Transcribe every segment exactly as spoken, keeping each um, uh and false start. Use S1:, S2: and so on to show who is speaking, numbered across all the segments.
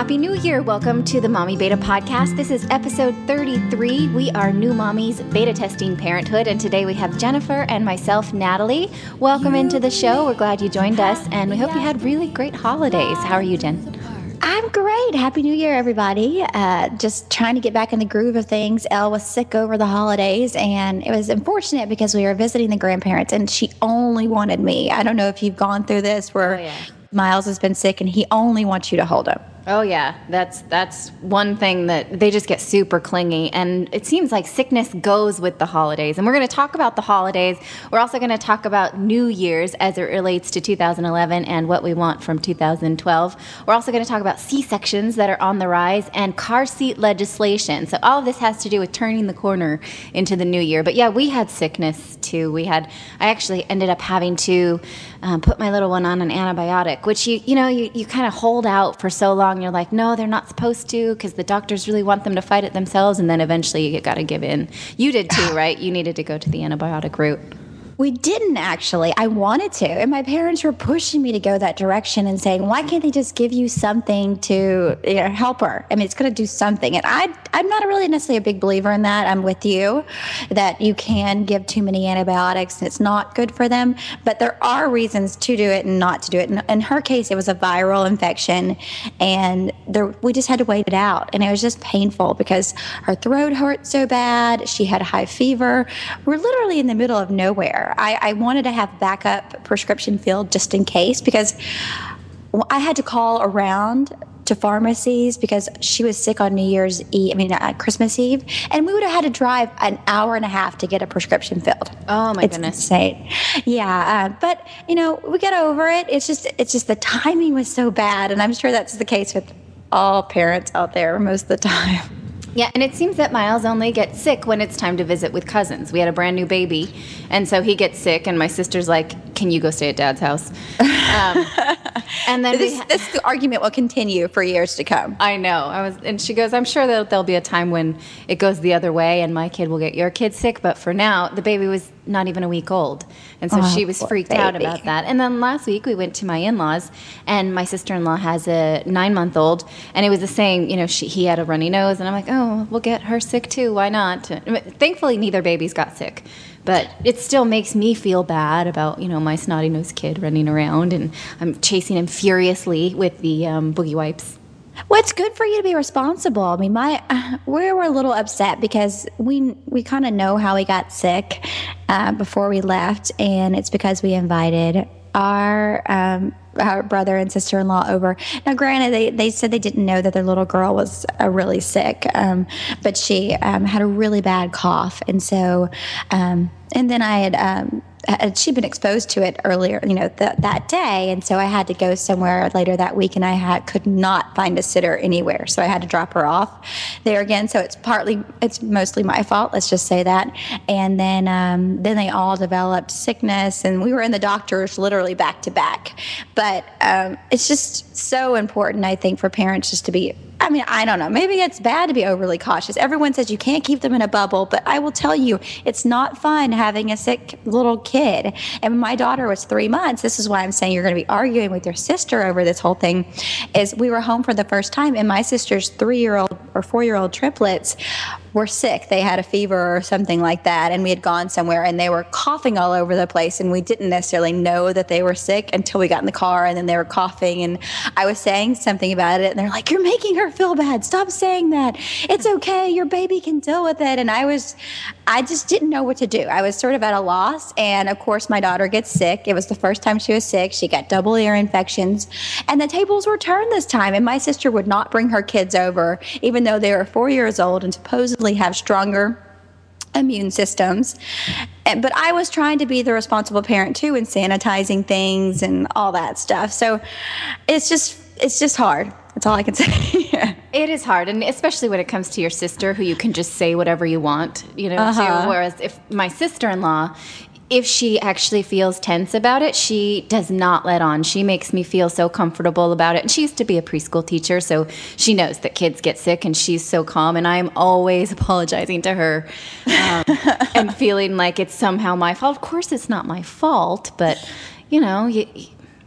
S1: Happy New Year. Welcome to the Mommy Beta Podcast. This is episode thirty-three. We are new mommies beta testing parenthood, and today we have Jennifer and myself, Natalie. Welcome into the show. We're glad you joined us, and we hope you had really great holidays. How are you, Jen?
S2: I'm great. Happy New Year, everybody. Uh, just trying to get back in the groove of things. Elle was sick over the holidays, and it was unfortunate because we were visiting the grandparents, and she only wanted me. I don't know if you've gone through this where oh, yeah. Miles has been sick, and he only wants you to hold him.
S1: Oh, yeah. That's that's one thing that they just get super clingy. And it seems like sickness goes with the holidays. And we're going to talk about the holidays. We're also going to talk about New Year's as it relates to two thousand eleven and what we want from two thousand twelve. We're also going to talk about C-sections that are on the rise and car seat legislation. So all of this has to do with turning the corner into the new year. But yeah, we had sickness too. We had, I actually ended up having to um, put my little one on an antibiotic, which you, you know, you, you kind of hold out for so long. You're like, no, they're not supposed to because the doctors really want them to fight it themselves. And then eventually you got to give in. You did too, right? You needed to go to the antibiotic route.
S2: We didn't actually. I wanted to. And my parents were pushing me to go that direction and saying, why can't they just give you something to you know, help her? I mean, it's going to do something. And I, I'm not really necessarily a big believer in that. I'm with you that you can give too many antibiotics and it's not good for them. But there are reasons to do it and not to do it. In, in her case, it was a viral infection. And there, we just had to wait it out. And it was just painful because her throat hurt so bad. She had a high fever. We're literally in the middle of nowhere. I, I wanted to have backup prescription filled just in case because I had to call around to pharmacies because she was sick on New Year's Eve, I mean, uh, Christmas Eve, and we would have had to drive an hour and a half to get a prescription filled.
S1: Oh my
S2: it's
S1: goodness.
S2: Insane. Yeah. Uh, but you know, we get over it. It's just, it's just the timing was so bad. And I'm sure that's the case with all parents out there most of the time.
S1: Yeah, and it seems that Miles only gets sick when it's time to visit with cousins. We had a brand new baby, and so he gets sick, and my sister's like, can you go stay at Dad's house? Um, and then
S2: this,
S1: ha-
S2: this the argument will continue for years to come.
S1: I know. I was, and she goes, I'm sure that there'll be a time when it goes the other way, and my kid will get your kid sick, but for now, the baby was not even a week old. And so
S2: oh,
S1: she was freaked
S2: baby.
S1: out about that. And then last week we went to my in-laws, and my sister-in-law has a nine-month-old, and it was the same, you know, she, he had a runny nose, and I'm like, oh, we'll get her sick too. Why not? Thankfully, neither babies got sick. But it still makes me feel bad about, you know, my snotty-nosed kid running around, and I'm chasing him furiously with the um, boogie wipes.
S2: Well, it's good for you to be responsible. I mean, my uh, we were a little upset because we we kind of know how he got sick uh, before we left, and it's because we invited our um, our brother and sister-in-law over. Now, granted, they, they said they didn't know that their little girl was uh, really sick, um, but she um, had a really bad cough, and so um, and then I had. Um, she'd been exposed to it earlier, you know, th- that day. And so I had to go somewhere later that week, and I had, could not find a sitter anywhere. So I had to drop her off there again. So it's partly, it's mostly my fault. Let's just say that. And then, um, then they all developed sickness, and we were in the doctors literally back to back. But, um, it's just so important, I think, for parents just to be, I mean, I don't know. Maybe it's bad to be overly cautious. Everyone says you can't keep them in a bubble, but I will tell you, it's not fun having a sick little kid. And when my daughter was three months, this is why I'm saying you're going to be arguing with your sister over this whole thing, is we were home for the first time, and my sister's three-year-old or four-year-old triplets were sick. They had a fever or something like that, and we had gone somewhere, and they were coughing all over the place, and we didn't necessarily know that they were sick until we got in the car, and then they were coughing, and I was saying something about it, and they're like, you're making her feel bad. Stop saying that. It's okay. Your baby can deal with it. And I was, I just didn't know what to do. I was sort of at a loss, and of course, my daughter gets sick. It was the first time she was sick. She got double ear infections, and the tables were turned this time, and my sister would not bring her kids over, even though they were four years old and supposedly have stronger immune systems. But I was trying to be the responsible parent too, and sanitizing things and all that stuff. So it's just it's just hard. That's all I can say.
S1: It is hard, and especially when it comes to your sister, who you can just say whatever you want, you know,
S2: uh-huh.
S1: to. Whereas if my sister-in-law, if she actually feels tense about it, she does not let on. She makes me feel so comfortable about it. And she used to be a preschool teacher, so she knows that kids get sick, and she's so calm. And I'm always apologizing to her um, and feeling like it's somehow my fault. Of course, it's not my fault, but, you know, you,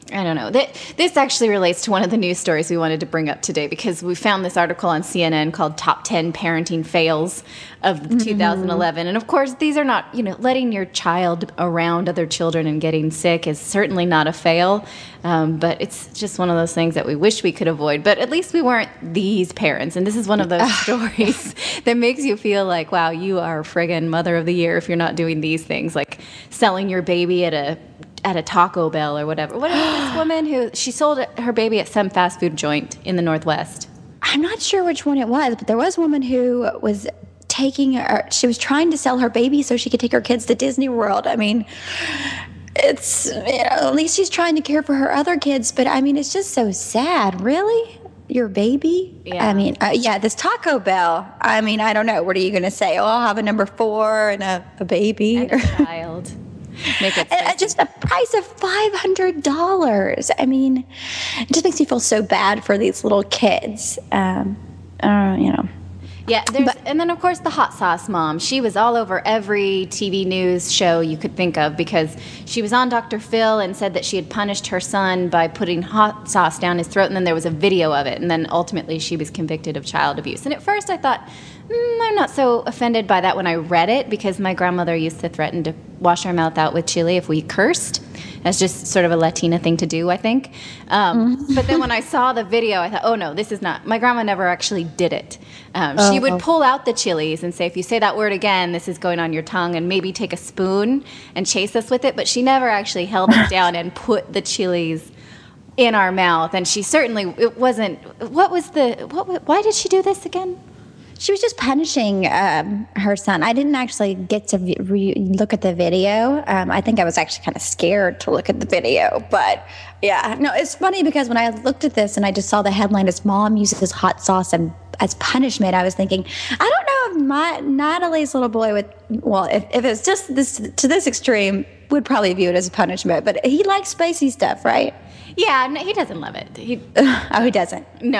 S1: I don't know. This actually relates to one of the news stories we wanted to bring up today because we found this article on C N N called Top ten Parenting Fails of mm-hmm. two thousand eleven. And of course, these are not, you know, letting your child around other children and getting sick is certainly not a fail. Um, but it's just one of those things that we wish we could avoid. But at least we weren't these parents. And this is one of those stories that makes you feel like, wow, you are friggin' mother of the year if you're not doing these things, like selling your baby at a at a Taco Bell or whatever. What is this woman who she sold her baby at some fast food joint in the Northwest?
S2: I'm not sure which one it was, but there was a woman who was taking her, she was trying to sell her baby so she could take her kids to Disney World. I mean, it's, you know, at least she's trying to care for her other kids, but I mean, it's just so sad. Really? Your baby?
S1: Yeah.
S2: I mean, uh, yeah, this Taco Bell. I mean, I don't know. What are you going to say? Oh, I'll have a number four and a, a baby.
S1: And a child. Make it
S2: and just a price of five hundred dollars. I mean, it just makes me feel so bad for these little kids. Um, uh, you know.
S1: Yeah, there's, but, and then, of course, the hot sauce mom. She was all over every T V news show you could think of because she was on Doctor Phil and said that she had punished her son by putting hot sauce down his throat, and then there was a video of it, and then ultimately she was convicted of child abuse. And at first I thought, mm, I'm not so offended by that when I read it because my grandmother used to threaten to wash our mouth out with chili if we cursed. That's just sort of a Latina thing to do, I think. Um, mm-hmm. But then when I saw the video, I thought, oh, no, this is not. My grandma never actually did it. Um, oh, she would oh. pull out the chilies and say, if you say that word again, this is going on your tongue, and maybe take a spoon and chase us with it. But she never actually held it down and put the chilies in our mouth. And she certainly, it wasn't, what was the, what? why did she do this again?
S2: She was just punishing um, her son. I didn't actually get to re- look at the video. Um, I think I was actually kind of scared to look at the video. But, yeah. No, it's funny because when I looked at this and I just saw the headline, his mom uses hot sauce and as punishment, I was thinking, I don't know if my Natalie's little boy would, well, if, if it's just this to this extreme, would probably view it as a punishment. But he likes spicy stuff, right?
S1: Yeah, no, he doesn't love it. He,
S2: oh, he doesn't?
S1: No.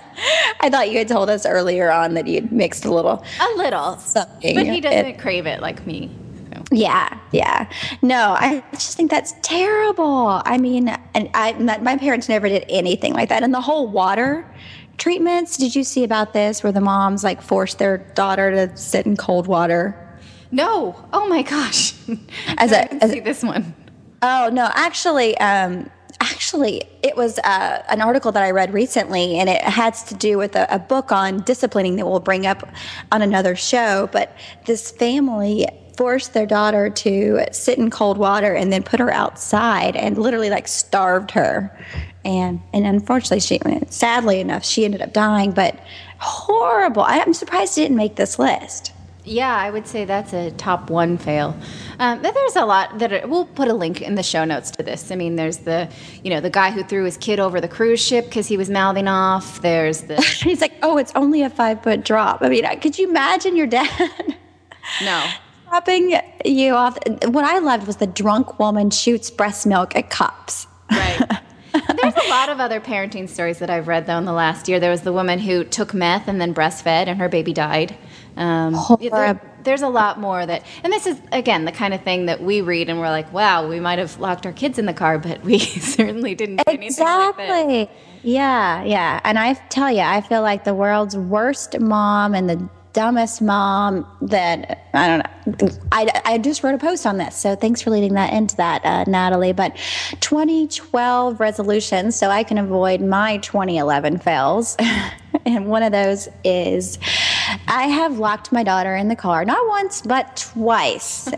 S2: I thought you had told us earlier on that you'd mixed a little.
S1: A little.
S2: Something.
S1: But he doesn't it, crave it like me. So.
S2: Yeah, yeah. No, I just think that's terrible. I mean, and I my parents never did anything like that. And the whole water treatments, did you see about this where the moms like forced their daughter to sit in cold water?
S1: No. Oh, my gosh.
S2: As
S1: I
S2: a,
S1: didn't
S2: as
S1: see this one.
S2: Oh, no. Actually, um, Actually, it was uh, an article that I read recently, and it has to do with a, a book on disciplining that we'll bring up on another show. But this family forced their daughter to sit in cold water and then put her outside and literally like starved her. And and unfortunately, she sadly enough, she ended up dying. But horrible. I, I'm surprised it didn't make this list.
S1: Yeah, I would say that's a top one fail. Um, but there's a lot that are, we'll put a link in the show notes to this. I mean, there's the, you know, the guy who threw his kid over the cruise ship because he was mouthing off. There's the...
S2: He's like, oh, it's only a five-foot drop. I mean, could you imagine your dad...
S1: No.
S2: Dropping you off? What I loved was the drunk woman shoots breast milk at cops.
S1: Right. There's a lot of other parenting stories that I've read, though, in the last year. There was the woman who took meth and then breastfed, and her baby died. Um, there, there's a lot more that, and this is, again, the kind of thing that we read and we're like, wow, we might have locked our kids in the car, but we certainly didn't do anything like that.
S2: Exactly. Yeah, yeah. And I tell you, I feel like the world's worst mom and the dumbest mom that, I don't know. I, I just wrote a post on this, so thanks for leading that into that, uh, Natalie. But twenty twelve resolutions, so I can avoid my twenty eleven fails. And one of those is I have locked my daughter in the car, not once, but twice.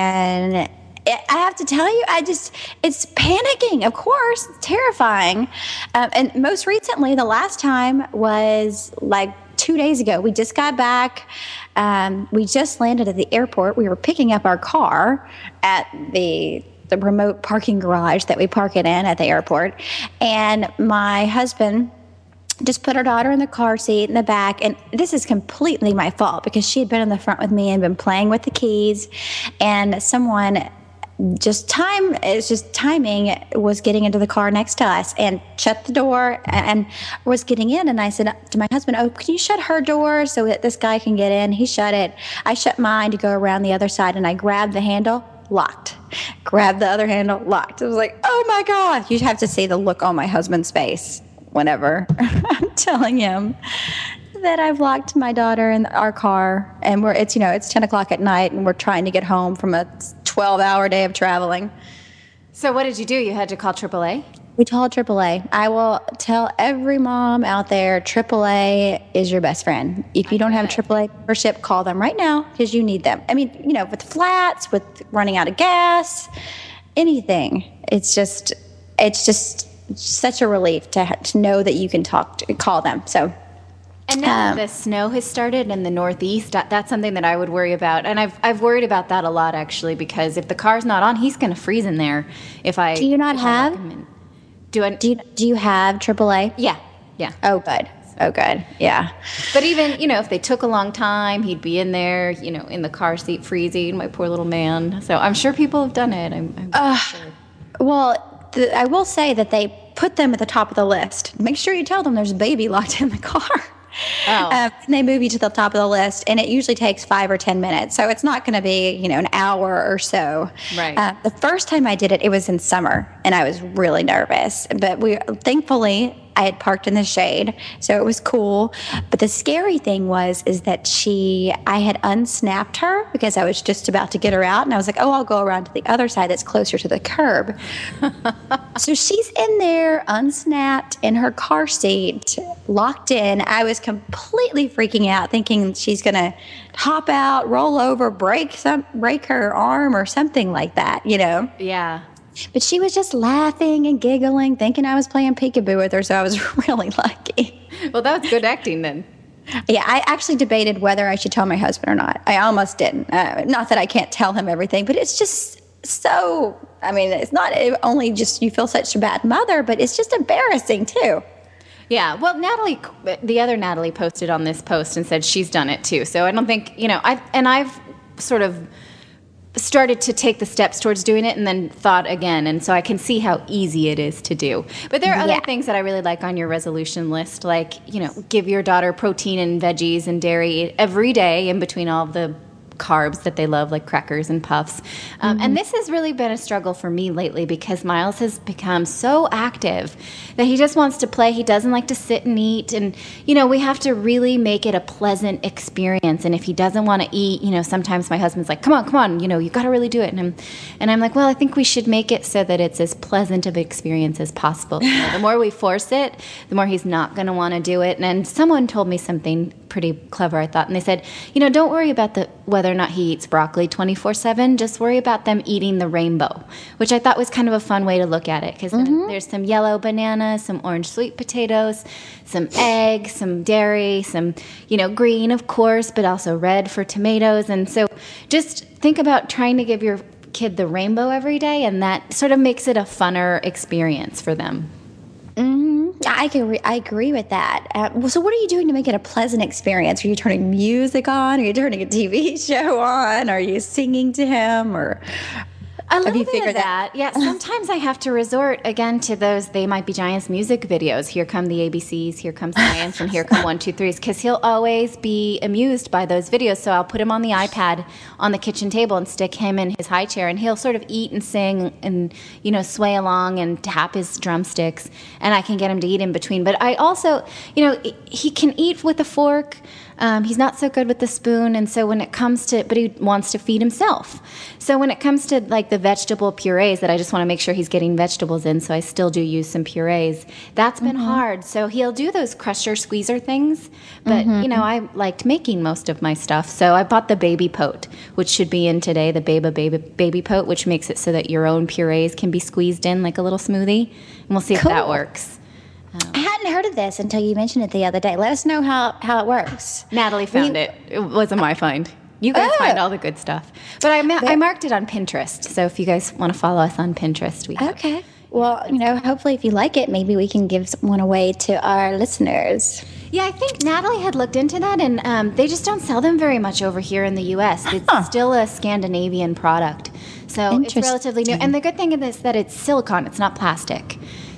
S2: And I have to tell you, I just, it's panicking, of course, it's terrifying. Um, and most recently, the last time was like two days ago. We just got back. Um, we just landed at the airport. We were picking up our car at the the remote parking garage that we park it in at the airport. And my husband just put our daughter in the car seat in the back. And this is completely my fault because she had been in the front with me and been playing with the keys. And someone just time, it's just timing, was getting into the car next to us and shut the door and was getting in. And I said to my husband, oh, can you shut her door so that this guy can get in? He shut it. I shut mine to go around the other side, and I grabbed the handle. locked. Grab the other handle, locked. It was like, oh my God. You'd have to see the look on my husband's face whenever I'm telling him that I've locked my daughter in our car, and we're it's you know it's ten o'clock at night, and we're trying to get home from a twelve hour day of traveling.
S1: So what did you do? You had to call triple A?
S2: We called triple A. I will tell every mom out there, triple A is your best friend. If you I don't have triple A membership, call them right now because you need them. I mean, you know, with flats, with running out of gas, anything. It's just, it's just such a relief to to know that you can talk to, call them. So.
S1: And now um, that the snow has started in the Northeast, that, that's something that I would worry about. And I've I've worried about that a lot, actually, because if the car's not on, he's going to freeze in there. If I
S2: do you not have?
S1: Do I?
S2: Do you, do you have triple A?
S1: Yeah, yeah.
S2: Oh, good. Oh, good. Yeah.
S1: But even, you know, if they took a long time, he'd be in there, you know, in the car seat freezing, my poor little man. So I'm sure people have done it. I'm, I'm
S2: uh,
S1: sure.
S2: Well, the, I will say that they put them at the top of the list. Make sure you tell them there's a baby locked in the car. Oh. Um, and they move you to the top of the list, and it usually takes five or ten minutes. So it's not going to be, you know, an hour or so.
S1: Right.
S2: Uh, the first time I did it, it was in summer, and I was really nervous. But we, thankfully, I had parked in the shade, so it was cool. But the scary thing was, is that she, I had unsnapped her because I was just about to get her out, and I was like, oh, I'll go around to the other side that's closer to the curb. So she's in there, unsnapped, in her car seat, locked in. I was completely freaking out, thinking she's going to hop out, roll over, break some, break her arm or something like that, you know?
S1: Yeah.
S2: But she was just laughing and giggling, thinking I was playing peekaboo with her, so I was really lucky.
S1: Well, that was good acting then.
S2: Yeah, I actually debated whether I should tell my husband or not. I almost didn't. Uh, not that I can't tell him everything, but it's just so, I mean, it's not only just you feel such a bad mother, but it's just embarrassing too.
S1: Yeah, well, Natalie, the other Natalie posted on this post and said she's done it too. So I don't think, you know, I've, and I've sort of started to take the steps towards doing it and then thought again. And so I can see how easy it is to do. But there are other
S2: yeah.
S1: things that I really like on your resolution list, like, you know, give your daughter protein and veggies and dairy every day in between all of the carbs that they love, like crackers and puffs. Um, mm-hmm. And this has really been a struggle for me lately because Miles has become so active that he just wants to play. He doesn't like to sit and eat. And, you know, we have to really make it a pleasant experience. And if he doesn't want to eat, you know, sometimes my husband's like, come on, come on, you know, you got to really do it. And I'm, and I'm like, well, I think we should make it so that it's as pleasant of an experience as possible. You know, the more we force it, the more he's not going to want to do it. And, and someone told me something pretty clever, I thought. And they said, you know, don't worry about the whether or not he eats broccoli twenty-four seven. Just worry about them eating the rainbow, which I thought was kind of a fun way to look at it because mm-hmm. there's some yellow bananas, some orange sweet potatoes, some egg, some dairy, some, you know, green, of course, but also red for tomatoes. And so just think about trying to give your kid the rainbow every day, and that sort of makes it a funner experience for them.
S2: Mm-hmm. I agree, I agree with that. Uh, well, so what are you doing to make it a pleasant experience? Are you turning music on? Are you turning a T V show on? Are you singing to him? Or
S1: a little bit of that. that. Yeah, sometimes I have to resort again to those They Might Be Giants music videos. Here come the A B Cs, here comes science, and here come one, two, threes. Because he'll always be amused by those videos. So I'll put him on the iPad on the kitchen table and stick him in his high chair, and he'll sort of eat and sing and, you know, sway along and tap his drumsticks, and I can get him to eat in between. But I also, you know, he can eat with a fork. Um, he's not so good with the spoon, and so when it comes to, but he wants to feed himself. So when it comes to like the vegetable purees that I just want to make sure he's getting vegetables in, so I still do use some purees. That's been mm-hmm. hard. So he'll do those crusher squeezer things, but mm-hmm. you know, I liked making most of my stuff. So I bought the Baby Pote, which should be in today, the Beba Baby Baby Pote, which makes it so that your own purees can be squeezed in like a little smoothie, and we'll see cool. if that works.
S2: Um, I hadn't heard of this until you mentioned it the other day. Let us know how, how it works.
S1: Natalie found we, it. It wasn't my find. You guys oh. find all the good stuff. But I, ma- I marked it on Pinterest. So if you guys want to follow us on Pinterest, we have.
S2: Okay. Well, you know, hopefully if you like it, maybe we can give one away to our listeners.
S1: Yeah, I think Natalie had looked into that, and um, they just don't sell them very much over here in the U S. It's huh. still a Scandinavian product. So it's relatively new. And the good thing is that it's silicone. It's not plastic.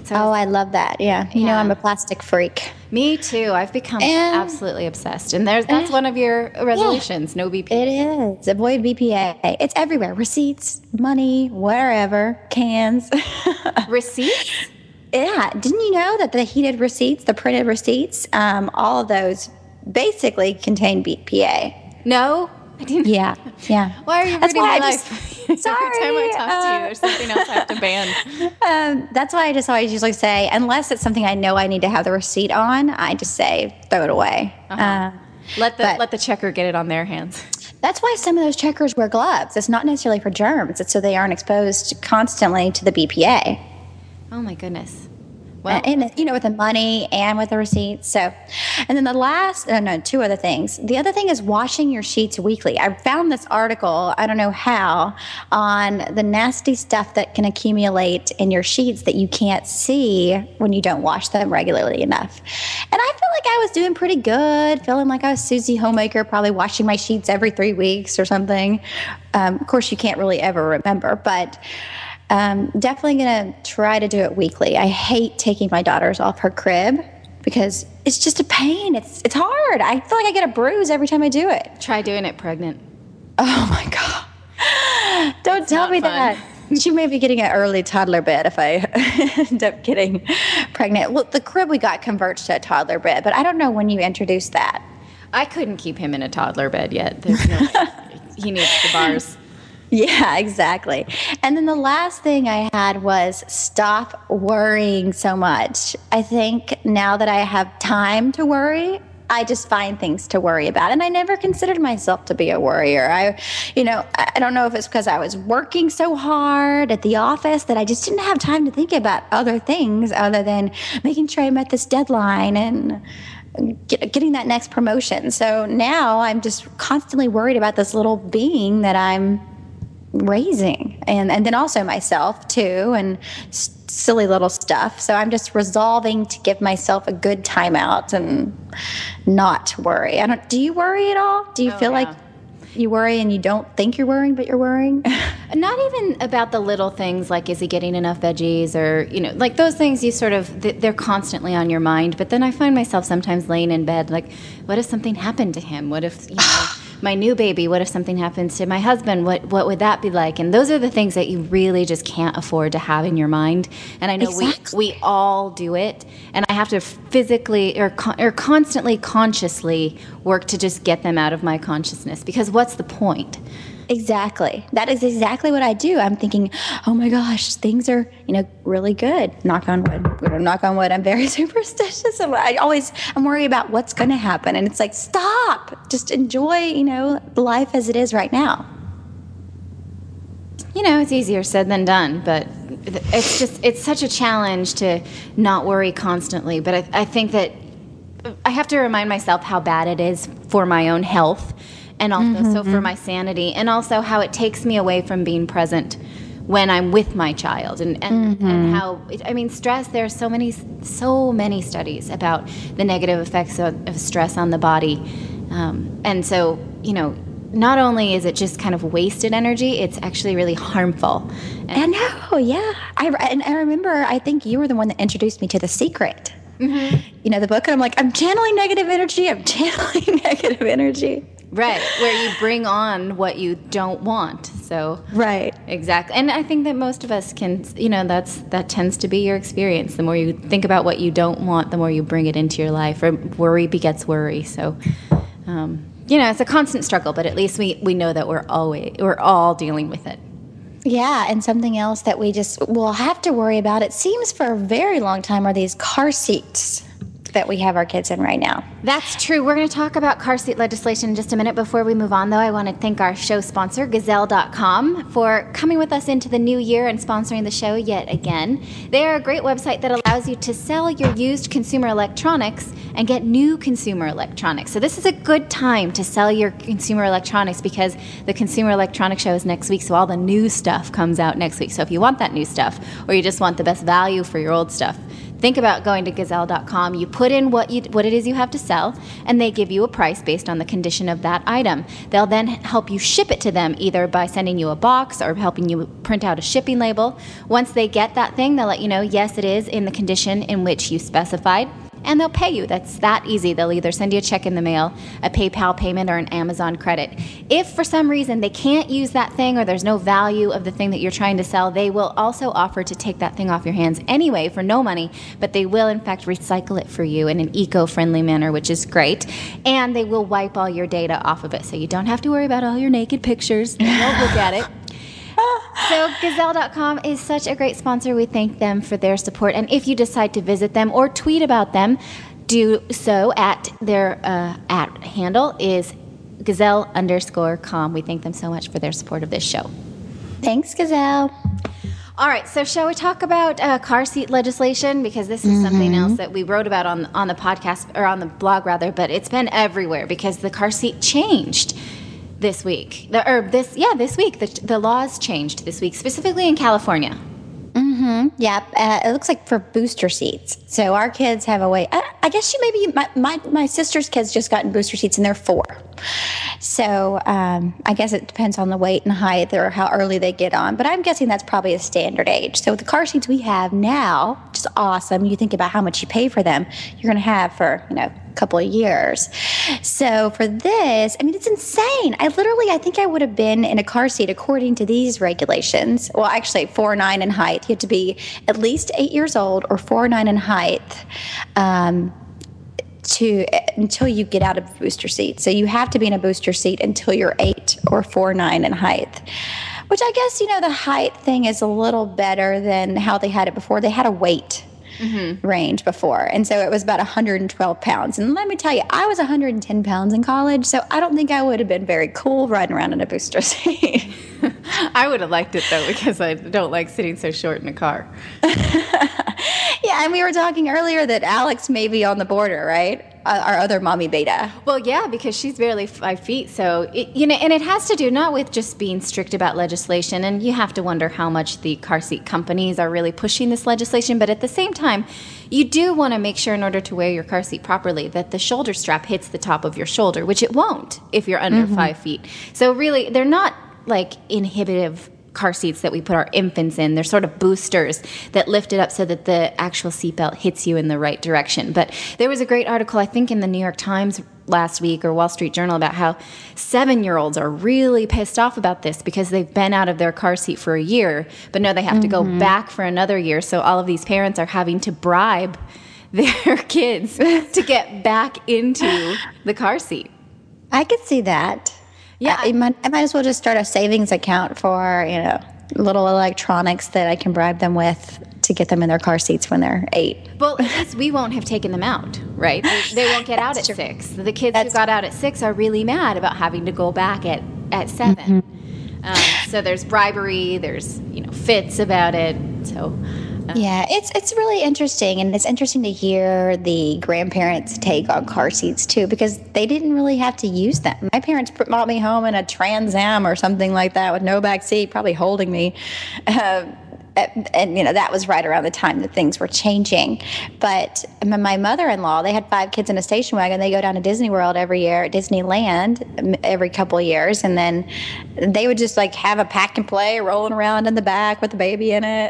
S1: So
S2: Oh, I love that. Yeah. You know,
S1: Yeah.
S2: I'm a plastic freak.
S1: me too. I've become
S2: And-
S1: absolutely obsessed. And there's that's one of your resolutions, no B P A.
S2: It is. Avoid B P A. It's everywhere. Receipts, money, wherever, cans.
S1: Receipts?
S2: Yeah. Didn't you know that the heated receipts, the printed receipts, um, all of those basically contain B P A?
S1: No? I didn't.
S2: Yeah. Yeah.
S1: Why are you
S2: That's
S1: ruining
S2: why
S1: my
S2: I
S1: life?
S2: just-
S1: Every
S2: Sorry,
S1: time I talk to
S2: uh,
S1: you, there's something else I have to ban.
S2: Um, that's why I just always usually say, unless it's something I know I need to have the receipt on, I just say throw it away.
S1: Uh-huh.
S2: Uh,
S1: Let the
S2: but-
S1: let the checker get it on their hands.
S2: That's why some of those checkers wear gloves. It's not necessarily for germs. It's so they aren't exposed constantly to the B P A.
S1: Oh my goodness. Well,
S2: And, you know, with the money and with the receipts. So, and then the last, oh no, two other things. The other thing is washing your sheets weekly. I found this article, I don't know how, on the nasty stuff that can accumulate in your sheets that you can't see when you don't wash them regularly enough. And I feel like I was doing pretty good, feeling like I was Susie Homemaker, probably washing my sheets every three weeks or something. Um, of course, you can't really ever remember, but Um, definitely going to try to do it weekly. I hate taking my daughters off her crib because it's just a pain. It's it's hard. I feel like I get a bruise every time I do it.
S1: try doing it pregnant.
S2: Oh my God. Don't
S1: It's
S2: tell
S1: not
S2: me
S1: fun.
S2: that. She may be getting an early toddler bed if I end up getting pregnant. Well, the crib we got converts to a toddler bed, but I don't know when you introduced that.
S1: I couldn't keep him in a toddler bed yet. There's no way. He needs the bars.
S2: Yeah, exactly. And then the last thing I had was stop worrying so much. I think now that I have time to worry, I just find things to worry about. And I never considered myself to be a worrier. I, you know, I don't know if it's because I was working so hard at the office that I just didn't have time to think about other things other than making sure I met this deadline and get, getting that next promotion. So now I'm just constantly worried about this little being that I'm raising, and and then also myself too, and s- silly little stuff. So I'm just resolving to give myself a good timeout and not worry. I don't. Do you worry at all? Do you
S1: Oh,
S2: feel
S1: yeah.
S2: like you worry and you don't think you're worrying, but you're worrying?
S1: Not even about the little things like is he getting enough veggies, or you know, like those things you sort of th- they're constantly on your mind. But then I find myself sometimes laying in bed like, what if something happened to him? What if you know my new baby? What if something happens to my husband? What what would that be like? And those are the things that you really just can't afford to have in your mind. And I know
S2: Exactly.
S1: we we all do it, and I have to physically or con- or constantly consciously work to just get them out of my consciousness, because what's the point?
S2: Exactly. That is exactly what I do. I'm thinking, oh my gosh, things are, you know, really good. Knock on wood. We don't knock on wood. I'm very superstitious. And I always, I'm worried about what's going to happen. And it's like, stop. Just enjoy, you know, life as it is right now.
S1: You know, it's easier said than done, but it's just, it's such a challenge to not worry constantly. But I, I think that I have to remind myself how bad it is for my own health, and also so for my sanity, and also how it takes me away from being present when I'm with my child, and, and, and how, I mean, stress, there are so many, so many studies about the negative effects of, of stress on the body. Um, and so, you know, not only is it just kind of wasted energy, it's actually really harmful. And
S2: I know, yeah. I, and I remember, I think you were the one that introduced me to The Secret.
S1: Mm-hmm.
S2: You know, the book, and I'm like, I'm channeling negative energy. I'm channeling negative energy.
S1: right, where you bring on what you don't want. So
S2: Right.
S1: exactly. And I think that most of us can, you know, that's that tends to be your experience. The more you think about what you don't want, the more you bring it into your life. Or worry begets worry. So, um, you know, it's a constant struggle, but at least we, we know that we're always we're all dealing with it.
S2: Yeah, and something else that we just will have to worry about, it seems for a very long time, are these car seats that we have our kids in right now.
S1: That's true. We're going to talk about car seat legislation in just a minute. Before we move on, though, I want to thank our show sponsor, Gazelle dot com, for coming with us into the new year and sponsoring the show yet again. They are a great website that allows you to sell your used consumer electronics and get new consumer electronics. So this is a good time to sell your consumer electronics, because the Consumer Electronics Show is next week, so all the new stuff comes out next week. So if you want that new stuff, or you just want the best value for your old stuff, think about going to gazelle dot com. You put in what you what it is you have to sell, and they give you a price based on the condition of that item. They'll then help you ship it to them, either by sending you a box or helping you print out a shipping label. Once they get that thing, they'll let you know, yes, it is in the condition in which you specified, and they'll pay you. That's that easy. They'll either send you a check in the mail, a PayPal payment, or an Amazon credit. If for some reason they can't use that thing, or there's no value of the thing that you're trying to sell, they will also offer to take that thing off your hands anyway for no money, but they will in fact recycle it for you in an eco-friendly manner, which is great. And they will wipe all your data off of it, so you don't have to worry about all your naked pictures. They won't look at it. So gazelle dot com is such a great sponsor. We thank them for their support. And if you decide to visit them or tweet about them, do so at their uh, at handle is gazelle underscore com. We thank them so much for their support of this show.
S2: Thanks, Gazelle.
S1: All right, so shall we talk about uh, car seat legislation? Because this is mm-hmm. something else that we wrote about on on the podcast, or on the blog rather, but it's been everywhere because the car seat changed this week. The, or this, yeah, this week. The, the laws changed this week, specifically in California.
S2: Mm-hmm. Yeah, uh, it looks like for booster seats. So our kids have a way. I, I guess you maybe my, my my sister's kids just gotten booster seats and they're four. So um, I guess it depends on the weight and height or how early they get on. But I'm guessing that's probably a standard age. So the car seats we have now, which is awesome. You think about how much you pay for them. You're going to have for you know. couple of years. So for this, I mean, it's insane. I literally, I think I would have been in a car seat according to these regulations. Well, actually, four nine in height. You have to be at least eight years old or four nine in height um, to until you get out of the booster seat. So you have to be in a booster seat until you're eight or four nine in height. Which I guess, you know, the height thing is a little better than how they had it before. They had a weight Mm-hmm. range before, and so it was about one hundred twelve pounds. And let me tell you, I was one hundred ten pounds in college, so I don't think I would have been very cool riding around in a booster seat.
S1: I would have liked it though, because I don't like sitting so short in a car.
S2: Yeah, and we were talking earlier that Alex may be on the border, right? Uh, our other mommy beta.
S1: Well, yeah, because she's barely five feet. So, it, you know, and it has to do not with just being strict about legislation. And you have to wonder how much the car seat companies are really pushing this legislation. But at the same time, you do want to make sure, in order to wear your car seat properly, that the shoulder strap hits the top of your shoulder, which it won't if you're under mm-hmm. five feet. So really, they're not like inhibitive car seats that we put our infants in. They're sort of boosters that lift it up so that the actual seatbelt hits you in the right direction. But there was a great article, I think, in the New York Times last week, or Wall Street Journal, about how seven-year-olds are really pissed off about this because they've been out of their car seat for a year, but no, they have mm-hmm. to go back for another year. So all of these parents are having to bribe their kids to get back into the car seat.
S2: I could see that. Yeah, I, I, might, I might as well just start a savings account for, you know, little electronics that I can bribe them with to get them in their car seats when they're eight.
S1: Well, at least we won't have taken them out, right? They, they won't get out at true. six. The kids That's who got out at six are really mad about having to go back at, at seven. Mm-hmm. Um, so there's bribery, there's, you know, fits about it. So...
S2: Yeah, it's it's really interesting, and it's interesting to hear the grandparents' take on car seats too, because they didn't really have to use them. My parents brought me home in a Trans Am or something like that with no back seat, probably holding me. Uh, And, and, you know, that was right around the time that things were changing. But my mother-in-law, they had five kids in a station wagon. They go down to Disney World every year, at Disneyland every couple of years. And then they would just, like, have a pack and play rolling around in the back with the baby in it.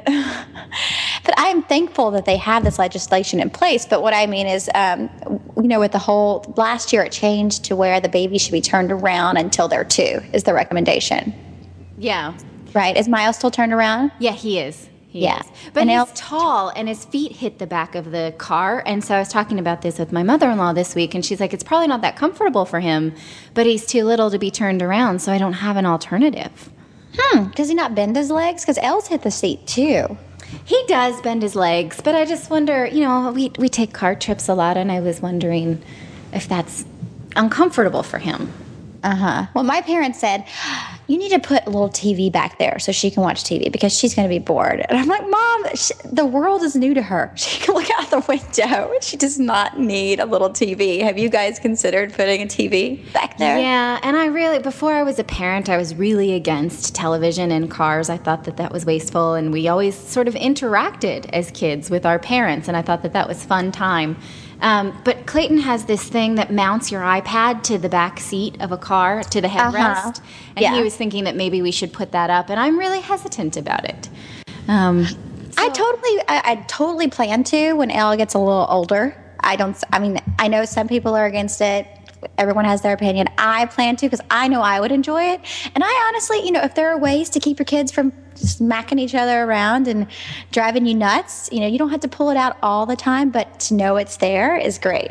S2: But I am thankful that they have this legislation in place. But what I mean is, um, you know, with the whole, last year it changed to where the baby should be turned around until they're two, is the recommendation.
S1: Yeah.
S2: Right. Is Miles still turned around?
S1: Yeah, he is. He
S2: yeah.
S1: is. But and he's I'll, tall, and his feet hit the back of the car. And so I was talking about this with my mother-in-law this week, and she's like, it's probably not that comfortable for him, but he's too little to be turned around, so I don't have an alternative.
S2: Hmm. Does he not bend his legs? Because Elle's hit the seat, too.
S1: He does bend his legs, but I just wonder, you know, we, we take car trips a lot, and I was wondering if that's uncomfortable for him.
S2: Uh-huh. Well, my parents said, you need to put a little T V back there so she can watch T V because she's going to be bored. And I'm like, Mom, she, the world is new to her. She can look out the window. She does not need a little T V. Have you guys considered putting a T V back there?
S1: Yeah, and I really, before I was a parent, I was really against television in cars. I thought that that was wasteful, and we always sort of interacted as kids with our parents, and I thought that that was fun time. Um, but Clayton has this thing that mounts your iPad to the back seat of a car, to the headrest.
S2: Uh-huh.
S1: And
S2: Yeah.
S1: he was thinking that maybe we should put that up, and I'm really hesitant about it. Um,
S2: I totally, I, I totally plan to when Elle gets a little older. I don't, I mean, I know some people are against it. Everyone has their opinion. I plan to because I know I would enjoy it. And I honestly, you know, if there are ways to keep your kids from smacking each other around and driving you nuts, you know, you don't have to pull it out all the time, but to know it's there is great.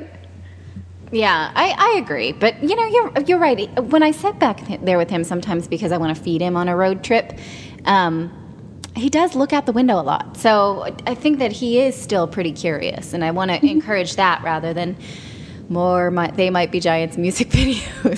S1: Yeah, I, I agree. But, you know, you're you're right. When I sit back there with him sometimes because I want to feed him on a road trip, um, he does look out the window a lot. So I think that he is still pretty curious, and I want to encourage that rather than more my, They Might Be Giants music videos.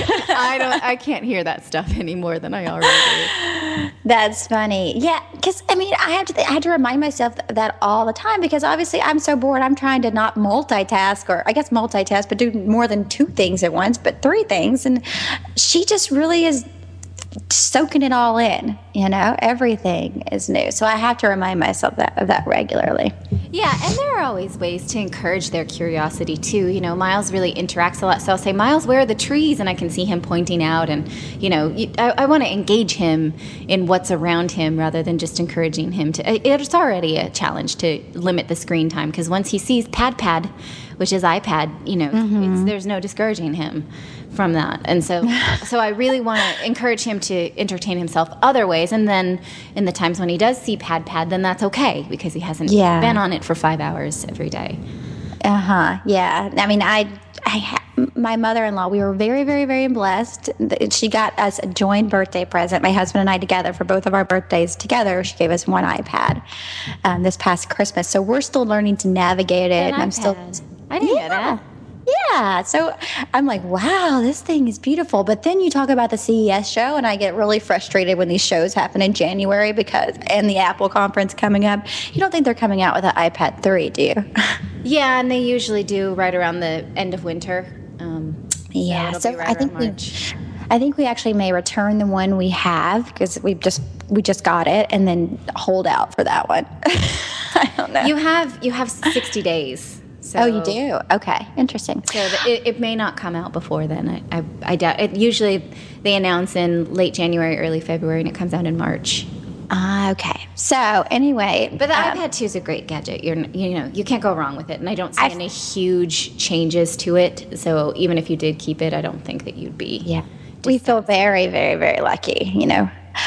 S1: I don't. I can't hear that stuff any more than I already do.
S2: That's funny. Yeah, because I mean, I have to. Th- I have to remind myself th- that all the time because obviously I'm so bored. I'm trying to not multitask, or I guess multitask, but do more than two things at once, but three things. And she just really is soaking it all in. You know, everything is new. So I have to remind myself that of that regularly.
S1: Yeah, and there are always ways to encourage their curiosity too. You know, Miles really interacts a lot. So I'll say, Miles, where are the trees? And I can see him pointing out. And, you know, you, I, I want to engage him in what's around him rather than just encouraging him to. It's already a challenge to limit the screen time because once he sees Pad Pad, which is iPad, you know, mm-hmm. it's, there's no discouraging him from that. And so so I really want to encourage him to entertain himself other ways. And then in the times when he does see Pad Pad, then that's okay because he hasn't
S2: yeah.
S1: been on it for five hours every day.
S2: Uh-huh. Yeah. I mean, I, I ha- my mother-in-law, we were very, very, very blessed. She got us a joint birthday present, my husband and I together, for both of our birthdays together. She gave us one iPad um, this past Christmas. So we're still learning to navigate it.
S1: An
S2: and I'm
S1: iPad.
S2: still.
S1: I didn't
S2: yeah.
S1: know that.
S2: Yeah. So I'm like, wow, this thing is beautiful. But then you talk about the C E S show, and I get really frustrated when these shows happen in January because, and the Apple conference coming up. You don't think they're coming out with an iPad three, do you?
S1: Yeah, and they usually do right around the end of winter. Um,
S2: yeah.
S1: So,
S2: So
S1: right
S2: I think we, I think we actually may return the one we have because we just we just got it, and then hold out for that one. I don't know.
S1: You have you have sixty days. So,
S2: oh, you do? Okay, interesting.
S1: So the, it, it may not come out before then. I, I, I doubt it. Usually they announce in late January, early February, and it comes out in March.
S2: Ah, okay. So anyway,
S1: but the
S2: um,
S1: iPad two is a great gadget. You're you know you can't go wrong with it, and I don't see
S2: I've,
S1: any huge changes to it. So even if you did keep it, I don't think that you'd be.
S2: Yeah, we feel very, very, very lucky. You know,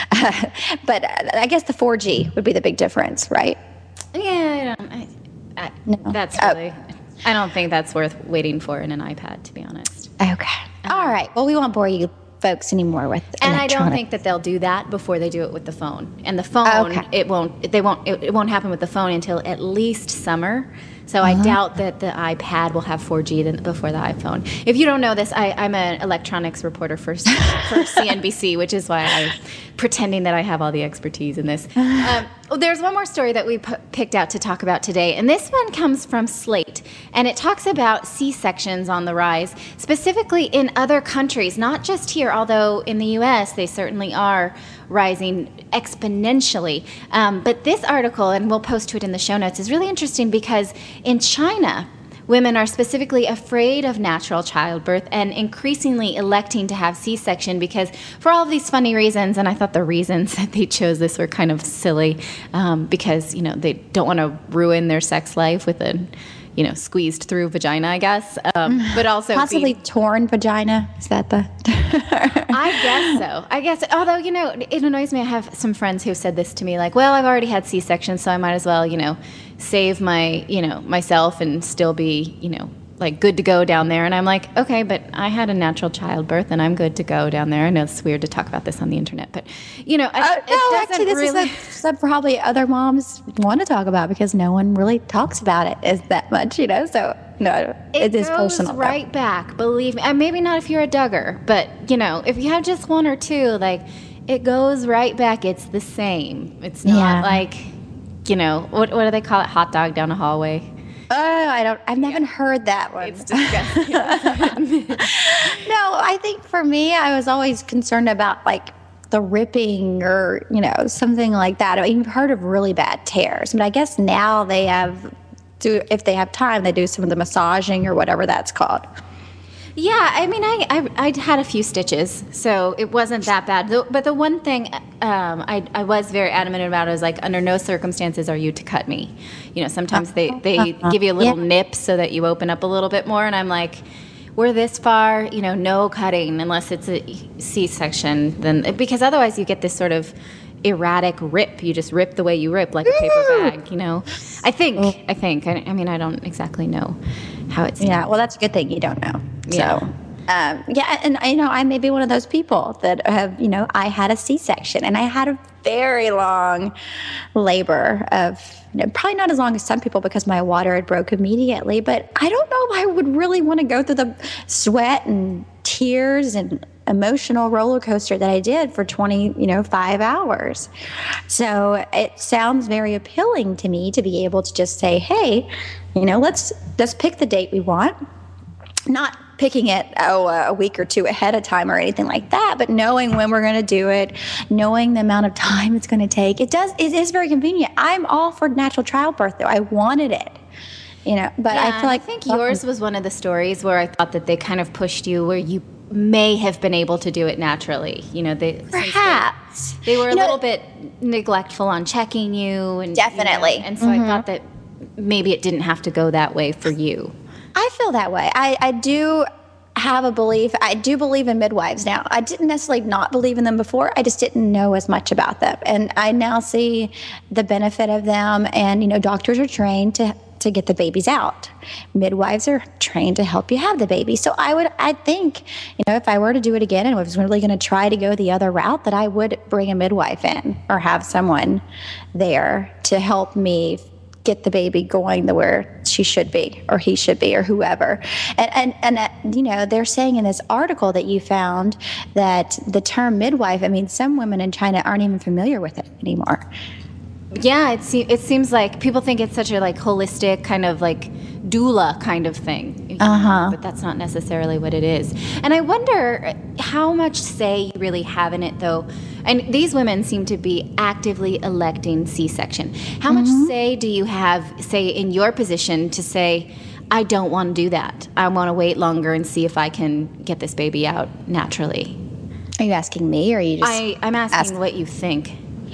S2: but I guess the four G would be the big difference, right?
S1: Yeah, I don't. I, I,
S2: no.
S1: That's really. Oh. I don't think that's worth waiting for in an iPad, to be honest.
S2: Okay. All right. Well, we won't bore you folks anymore with
S1: and I don't think that they'll do that before they do it with the phone. And the phone,
S2: okay.
S1: it won't. They won't. It, it won't happen with the phone until at least summer. So uh-huh. I doubt that the iPad will have four G before the iPhone. If you don't know this, I, I'm an electronics reporter for, for C N B C, which is why I'm pretending that I have all the expertise in this. Um, well, there's one more story that we p- picked out to talk about today, and this one comes from Slate, and it talks about C-sections on the rise, specifically in other countries, not just here, although in the U S they certainly are rising exponentially. Um, but this article, and we'll post to it in the show notes, is really interesting because in China, women are specifically afraid of natural childbirth and increasingly electing to have C-section because for all of these funny reasons, and I thought the reasons that they chose this were kind of silly um, because, you know, they don't want to ruin their sex life with a, you know, squeezed through vagina, I guess. Um, but also
S2: possibly
S1: be,
S2: torn vagina. Is that the?
S1: I guess so. I guess. Although, you know, it annoys me. I have some friends who said this to me, like, "Well, I've already had C-section, so I might as well, you know, save my, you know, myself and still be, you know, like good to go down there." And I'm like, okay, but I had a natural childbirth and I'm good to go down there. I know it's weird to talk about this on the internet, but you know,
S2: uh,
S1: it,
S2: no,
S1: it
S2: actually, this
S1: really...
S2: is something probably other moms want to talk about because no one really talks about it as that much, you know. So no,
S1: it,
S2: it is
S1: goes
S2: personal.
S1: right back, believe me. And maybe not if you're a Duggar, but, you know, if you have just one or two, like, it goes right back. It's the same. It's not
S2: Yeah.
S1: like, you know, what what do they call it? Hot dog down a hallway.
S2: Oh, I don't. I've never heard that one.
S1: It's disgusting.
S2: No, I think for me, I was always concerned about like the ripping or, you know, something like that. I mean, you've heard of really bad tears, but I guess now they have, do if they have time, they do some of the massaging or whatever that's called.
S1: Yeah, I mean, I, I I had a few stitches, so it wasn't that bad. The- But the one thing um, I I was very adamant about is like, under no circumstances are you to cut me. You know, sometimes they they give you a little
S2: Yeah.
S1: nip so that you open up a little bit more, and I'm like, we're this far, you know, no cutting unless it's a C-section. Then because otherwise you get this sort of erratic rip. You just rip the way you rip, like a paper bag. You know, I think I think I, I mean I don't exactly know how it's
S2: Yeah, well, that's a good thing you don't know.
S1: Yeah.
S2: So, um, yeah, and you know, I may be one of those people that have, you know, I had a C-section and I had a very long labor of, you know, probably not as long as some people because my water had broke immediately, but I don't know if I would really want to go through the sweat and tears and emotional roller coaster that I did for twenty, you know, five hours. So it sounds very appealing to me to be able to just say, hey, you know, let's let's pick the date we want. Not picking it oh a week or two ahead of time or anything like that, but knowing when we're going to do it, knowing the amount of time it's going to take. It does it is very convenient. I'm all for natural childbirth though. I wanted it. You know, but
S1: Yeah,
S2: I feel like
S1: I think yours was one of the stories where I thought that they kind of pushed you where you may have been able to do it naturally. You know, they since
S2: perhaps
S1: they, they were a
S2: You know,
S1: little bit neglectful on checking you, and
S2: Definitely.
S1: you know, and so I thought that maybe it didn't have to go that way for you.
S2: I feel that way. I, I do have a belief. I do believe in midwives now. I didn't necessarily not believe in them before. I just didn't know as much about them. And I now see the benefit of them. And, you know, doctors are trained to, to get the babies out. Midwives are trained to help you have the baby. So I would, I think, you know, if I were to do it again and was really going to try to go the other route, that I would bring a midwife in or have someone there to help me get the baby going the where she should be or he should be or whoever. And, and, and uh, you know, they're saying in this article that you found that the term midwife, I mean, some women in China aren't even familiar with it anymore.
S1: Yeah, it, se- it seems like people think it's such a like holistic kind of like doula kind of thing.
S2: Uh-huh.
S1: But that's not necessarily what it is. And I wonder how much say you really have in it, though. And these women seem to be actively electing C-section. How much say do you have, say, in your position to say, I don't want to do that. I want to wait longer and see if I can get this baby out naturally?
S2: Are you asking me or are you just...
S1: I, I'm asking
S2: ask-
S1: what you think.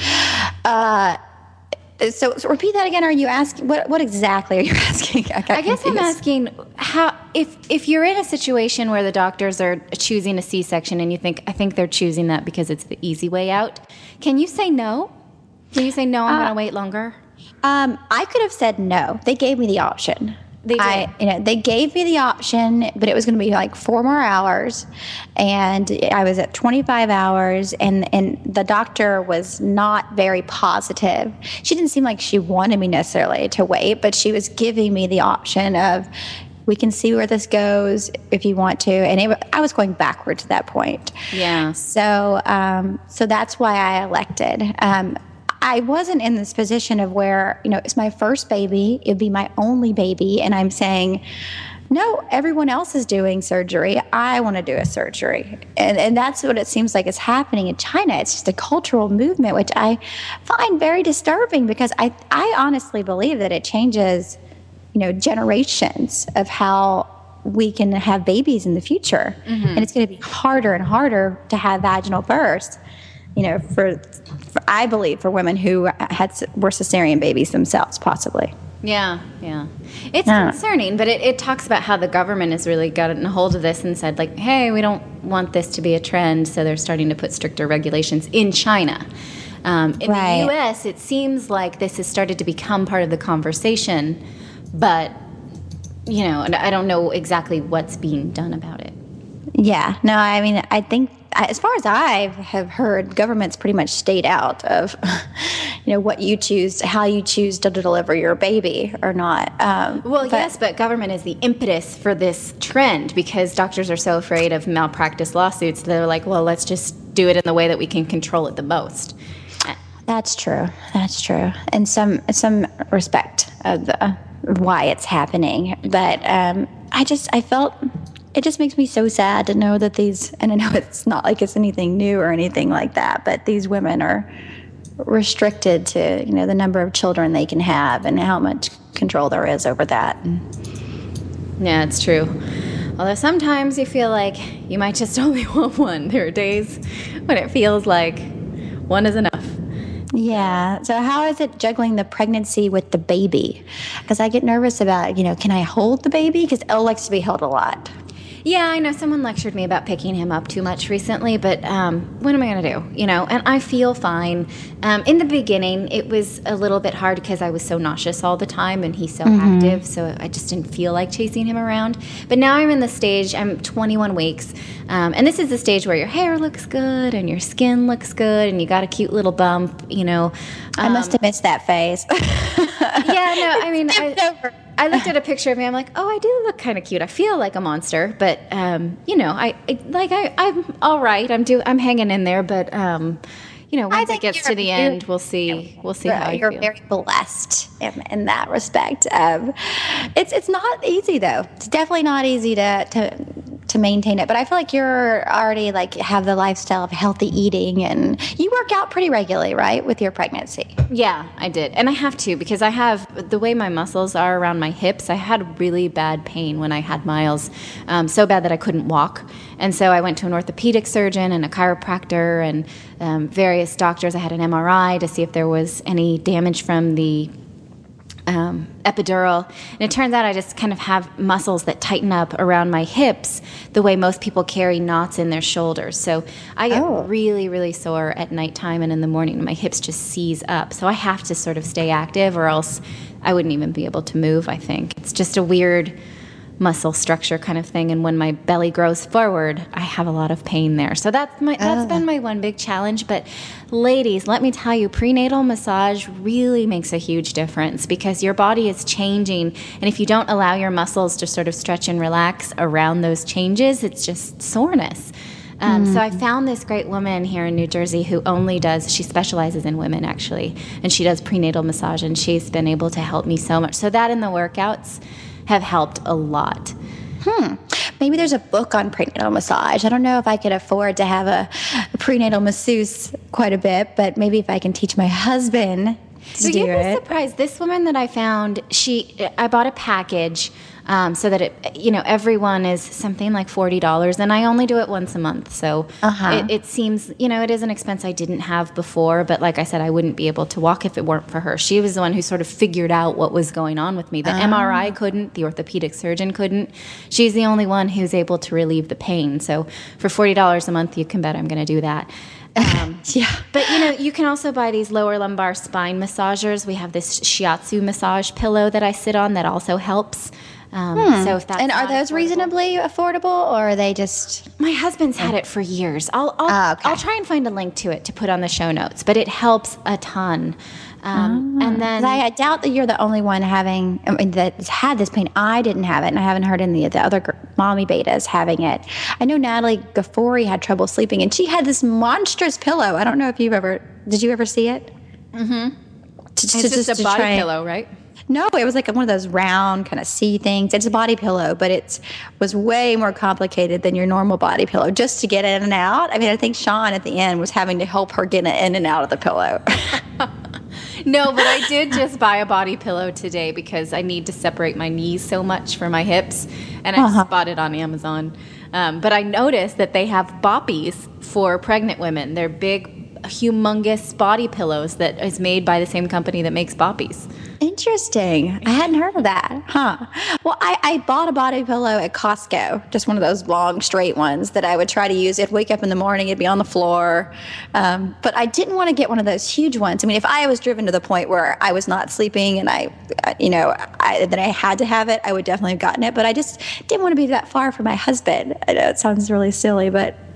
S2: Uh, so, so repeat that again. Are you asking... What, what exactly are you asking? I, got
S1: I guess I'm
S2: confused.
S1: asking how if if you're in a situation where the doctors are choosing a C-section and you think I think they're choosing that because it's the easy way out, can you say no? Can you say no? I'm
S2: Uh,
S1: going to wait longer.
S2: Um, I could have said no. They gave me the option.
S1: They did.
S2: I, you know, they gave me the option, but it was going to be like four more hours, and I was at twenty-five hours, and and the doctor was not very positive. She didn't seem like she wanted me necessarily to wait, but she was giving me the option of, we can see where this goes if you want to, and it, I was going backwards at that point.
S1: Yeah.
S2: So, um, so that's why I elected. Um, I wasn't in this position of where, you know, it's my first baby, it'd be my only baby, and I'm saying, no, everyone else is doing surgery. I want to do a surgery. And, and that's what it seems like is happening in China. It's just a cultural movement, which I find very disturbing because I, I honestly believe that it changes, you know, generations of how we can have babies in the future. Mm-hmm. And it's going to be harder and harder to have vaginal births, you know, for, for I believe for women who had were cesarean babies themselves, possibly.
S1: Yeah, yeah. It's
S2: Yeah.
S1: concerning, but it, it talks about how the government has really gotten a hold of this and said, like, hey, we don't want this to be a trend, so they're starting to put stricter regulations in China. Um, in
S2: Right.
S1: the U S, it seems like this has started to become part of the conversation, but, you know, and I don't know exactly what's being done about it.
S2: Yeah. No, I mean, I think as far as I have heard, government's pretty much stayed out of, you know, what you choose, how you choose to deliver your baby or not. Um,
S1: well,
S2: but,
S1: yes, but government is the impetus for this trend because doctors are so afraid of malpractice lawsuits. They're like, well, let's just do it in the way that we can control it the most.
S2: That's true. That's true. In some some respect of the why it's happening, but um, I just I felt. It just makes me so sad to know that these, and I know it's not like it's anything new or anything like that, but these women are restricted to, you know, the number of children they can have and how much control there is over that.
S1: Yeah, it's true. Although sometimes you feel like you might just only want one. There are days when it feels like one is enough.
S2: Yeah. So how is it juggling the pregnancy with the baby? Because I get nervous about, you know, can I hold the baby? Because Elle likes to be held a lot.
S1: Yeah, I know someone lectured me about picking him up too much recently, but um, what am I going to do? You know, and I feel fine. Um, in the beginning, it was a little bit hard because I was so nauseous all the time and he's so mm-hmm. active, so I just didn't feel like chasing him around. But now I'm in the stage, I'm twenty-one weeks, um, and this is the stage where your hair looks good and your skin looks good and you got a cute little bump, you know.
S2: Um, I must have missed that phase.
S1: Yeah, no, I mean, I, I looked at a picture of me. I'm like, oh, I do look kind of cute. I feel like a monster, but um, you know, I, I like I, I'm all right. I'm do I'm hanging in there, but um, you know, once it gets to the end, we'll see. We'll see how I
S2: you're
S1: feel.
S2: very blessed in, in that respect. Um, it's it's not easy though. It's definitely not easy to to. to maintain it, but I feel like you're already like have the lifestyle of healthy eating and you work out pretty regularly, right, with your pregnancy?
S1: Yeah, I did. And I have to because I have the way my muscles are around my hips. I had really bad pain when I had Miles, um, so bad that I couldn't walk. And so I went to an orthopedic surgeon and a chiropractor and um, various doctors. I had an M R I to see if there was any damage from the Um, epidural, and it turns out I just kind of have muscles that tighten up around my hips the way most people carry knots in their shoulders. So I get
S2: oh.
S1: really, really sore at nighttime and in the morning. My hips just seize up. So I have to sort of stay active or else I wouldn't even be able to move, I think. It's just a weird muscle structure kind of thing, and when my belly grows forward, I have a lot of pain there. So that's my that's
S2: oh.
S1: been my one big challenge. But ladies, let me tell you, prenatal massage really makes a huge difference because your body is changing, and if you don't allow your muscles to sort of stretch and relax around those changes, it's just soreness. Um, mm. So I found this great woman here in New Jersey who only does, she specializes in women actually, and she does prenatal massage, and she's been able to help me so much. So that and the workouts have helped a lot.
S2: Hmm. Maybe there's a book on prenatal massage. I don't know if I could afford to have a, a prenatal masseuse quite a bit, but maybe if I can teach my husband to
S1: so
S2: do
S1: you'd be
S2: it.
S1: surprised. This woman that I found, she, I bought a package um, so that it, you know, everyone is something like forty dollars, and I only do it once a month. So
S2: uh-huh.
S1: it, it seems, you know, it is an expense I didn't have before, but like I said, I wouldn't be able to walk if it weren't for her. She was the one who sort of figured out what was going on with me. The
S2: uh-huh.
S1: M R I couldn't, the orthopedic surgeon couldn't. She's the only one who's able to relieve the pain. So for forty dollars a month, you can bet I'm going to do that. Um,
S2: yeah.
S1: But, you know, you can also buy these lower lumbar spine massagers. We have this shiatsu massage pillow that I sit on that also helps. Um,
S2: hmm.
S1: So if that's
S2: and are those
S1: affordable.
S2: reasonably affordable, or are they just?
S1: My husband's had it for years. I'll I'll,
S2: oh, okay.
S1: I'll try and find a link to it to put on the show notes, but it helps a ton. Um,
S2: oh.
S1: And then
S2: I, I doubt that you're the only one having I mean, that's had this pain. I didn't have it, and I haven't heard any of the other gr- mommy betas having it. I know Natalie Gaffori had trouble sleeping, and she had this monstrous pillow. I don't know if you've ever did you ever see it?
S1: Mm-hmm.
S2: To,
S1: it's
S2: to,
S1: just, just a body
S2: try,
S1: pillow, right?
S2: No, it was like one of those round kind of C things. It's a body pillow, but it was way more complicated than your normal body pillow just to get in and out. I mean, I think Sean at the end was having to help her get in and out of the pillow.
S1: No, but I did just buy a body pillow today because I need to separate my knees so much from my hips, and I
S2: uh-huh.
S1: just bought it on Amazon. Um, but I noticed that they have boppies for pregnant women. They're big, humongous body pillows that is made by the same company that makes boppies.
S2: Interesting. I hadn't heard of that. Huh. Well, I, I bought a body pillow at Costco, just one of those long, straight ones that I would try to use. I'd wake up in the morning, it'd be on the floor. Um, but I didn't want to get one of those huge ones. I mean, if I was driven to the point where I was not sleeping and I, you know, I, that I had to have it, I would definitely have gotten it. But I just didn't want to be that far from my husband. I know it sounds really silly, but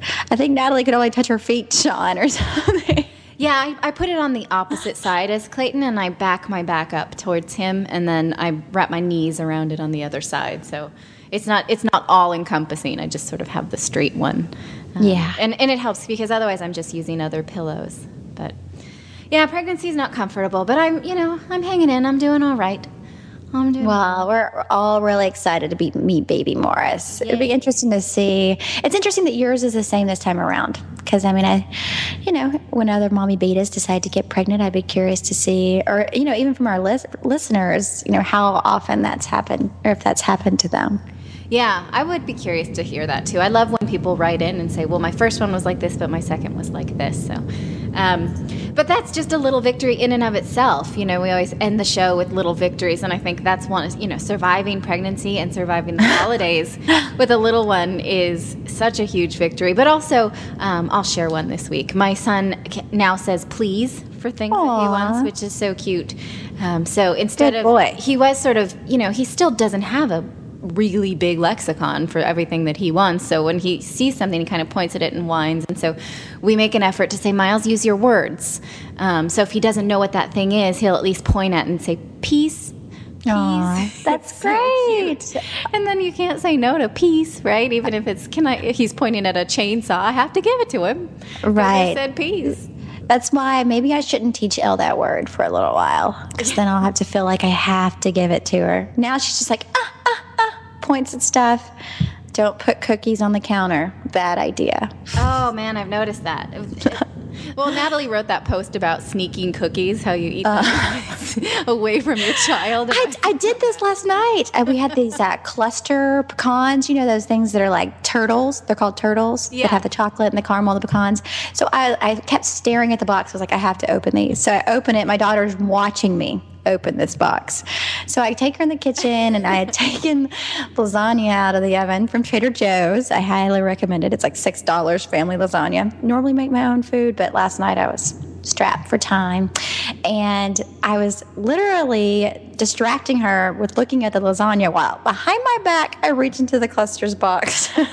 S2: I think Natalie could only touch her feet, Sean, or something.
S1: Yeah, I, I put it on the opposite side as Clayton, and I back my back up towards him, and then I wrap my knees around it on the other side. So it's not it's not all encompassing. I just sort of have the straight one. Um,
S2: Yeah.
S1: and and it helps because otherwise I'm just using other pillows. But yeah, pregnancy is not comfortable, but I'm you know I'm hanging in. I'm doing all right. I'm doing
S2: Well, we're all really excited to be, meet baby Morris. It'll be interesting to see. It's interesting that yours is the same this time around. Because, I mean, I, you know, when other mommy betas decide to get pregnant, I'd be curious to see, or, you know, even from our lis- listeners, you know, how often that's happened, or if that's happened to them.
S1: Yeah, I would be curious to hear that too. I love when people write in and say, well, my first one was like this, but my second was like this. So, um, but that's just a little victory in and of itself. You know, we always end the show with little victories. And I think that's one, you know, surviving pregnancy and surviving the holidays with a little one is such a huge victory. But also, um, I'll share one this week. My son now says please for things that he
S2: Aw.
S1: wants, which is so cute. Um, so instead
S2: Good
S1: of,
S2: boy.
S1: he was sort of, you know, he still doesn't have a really big lexicon for everything that he wants. So when he sees something, he kind of points at it and whines. And so we make an effort to say, Miles, use your words. Um, so if he doesn't know what that thing is, he'll at least point at it and say, peace.
S2: Aw,
S1: Peace.
S2: that's
S1: It's so
S2: great.
S1: cute. And then you can't say no to peace, right? Even if it's, can I, if he's pointing at a chainsaw, I have to give it to him. 'Cause
S2: Right.
S1: I said peace.
S2: That's why maybe I shouldn't teach Elle that word for a little while, because then I'll have to feel like I have to give it to her. Now she's just like, ah, ah, ah, points at stuff. Don't put cookies on the counter. Bad idea.
S1: Oh man, I've noticed that. It was- well, Natalie wrote that post about sneaking cookies, how you eat them away from your child.
S2: I, I did this last night. Uh, we had these uh, cluster pecans, you know, those things that are like turtles. They're called turtles
S1: Yeah.
S2: that have the chocolate and the caramel and the pecans. So I, I kept staring at the box. I was like, I have to open these. So I open it. My daughter's watching me open this box. So I take her in the kitchen, and I had taken lasagna out of the oven from Trader Joe's. I highly recommend it. It's like six dollars family lasagna. Normally make my own food, but last night I was strapped for time. And I was literally distracting her with looking at the lasagna while behind my back, I reach into the clusters box.
S1: We're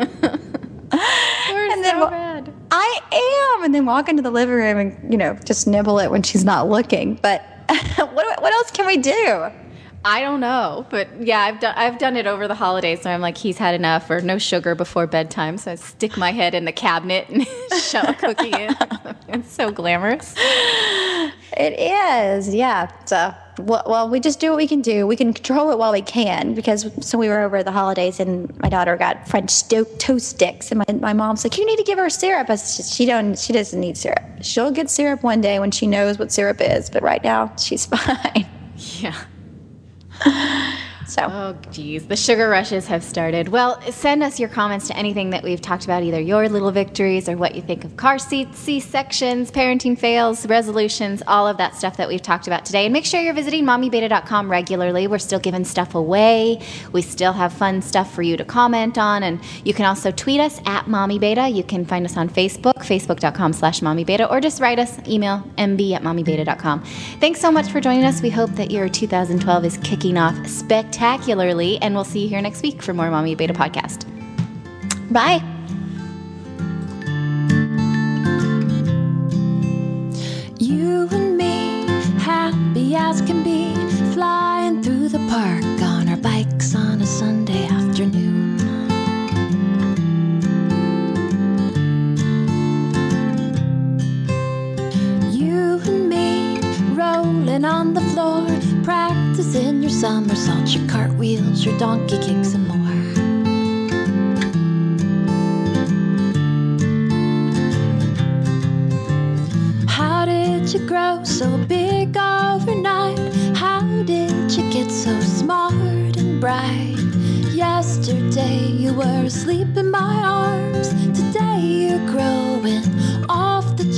S2: And then
S1: so
S2: wa-
S1: bad.
S2: I am. And then walk into the living room and, you know, just nibble it when she's not looking. But what, what else can we do?
S1: I don't know, but yeah, I've done I've done it over the holidays. So I'm like, he's had enough, or no sugar before bedtime. So I stick my head in the cabinet and shove a cookie in. It's so glamorous.
S2: It is, yeah. So, well, well, we just do what we can do. We can control it while we can, because so we were over the holidays, and my daughter got French sto- toast sticks, and my, my mom's like, "You need to give her syrup." I said, "She don't. She doesn't need syrup. She'll get syrup one day when she knows what syrup is, but right now she's fine."
S1: Yeah.
S2: So.
S1: Oh, geez. The sugar rushes have started. Well, send us your comments to anything that we've talked about, either your little victories or what you think of car seats, C-sections, parenting fails, resolutions, all of that stuff that we've talked about today. And make sure you're visiting mommy beta dot com regularly. We're still giving stuff away. We still have fun stuff for you to comment on. And you can also tweet us at mommybeta. You can find us on Facebook, facebook.com slash mommybeta, or just write us, email mb at mommybeta dot com. Thanks so much for joining us. We hope that your two thousand twelve is kicking off spectacularly. Spectacularly, and we'll see you here next week for more Mommy Beta Podcast.
S2: Bye.
S3: You and me, happy as can be, flying through the park on our bikes on a Sunday afternoon. You and me, rolling on the floor, practicing your somersaults, your cartwheels, your donkey kicks, and more. How did you grow so big overnight? How did you get so smart and bright? Yesterday you were asleep in my arms. Today you're growing off the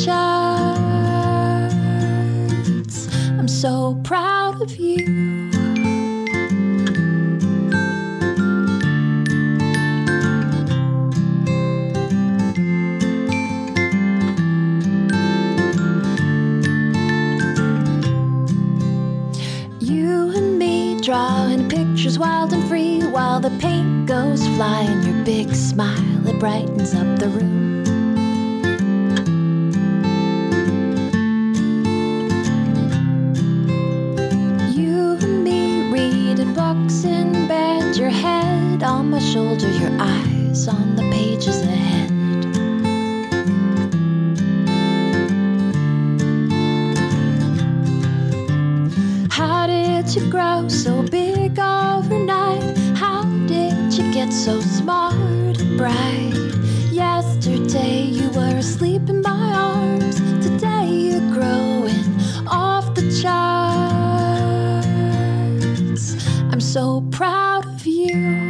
S3: charts. I'm so proud of you. You and me drawing pictures wild and free while the paint goes flying. Your big smile, it brightens up the room. You and me reading books in bed, your head on my shoulder, your eyes on the pages ahead. How did you grow so big overnight? How did you get so smart and bright? Yesterday you were asleep in my arms. Today you're growing off the charts. I'm so proud of you.